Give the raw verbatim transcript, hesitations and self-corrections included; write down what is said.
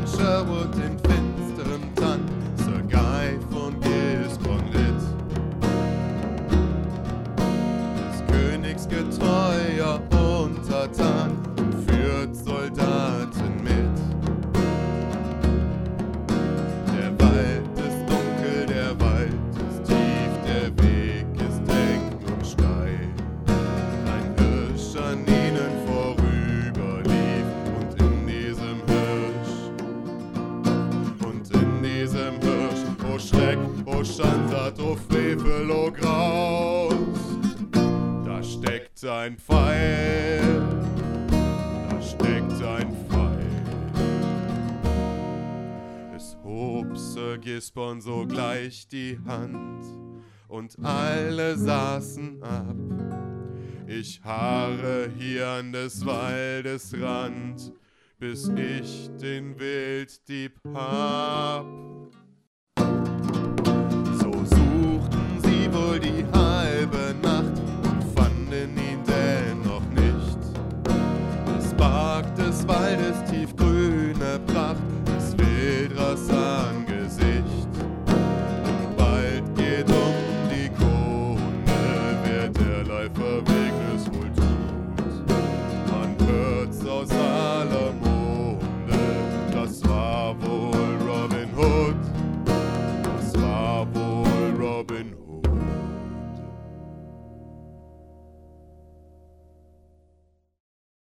Sherwood in finsterem Tann, Sir Guy von Gisborne ritt. Des Königs getreuer Untertan führt Soldaten mit. Der Wald ist dunkel, der Wald ist tief, der Weg ist eng und steil. Ein Hirsch an ihnen vorüberlief und in diesem Hirsch, und in diesem Hirsch, o Schreck, o Schandtat, o Frevel, o Graus, da steckt ein Pfeil, da steckt ein Pfeil. Es hob Sir Gisborne sogleich die Hand und alle saßen ab. Ich harre hier an des Waldes Rand, bis ich den Wilddieb hab. So suchten sie wohl die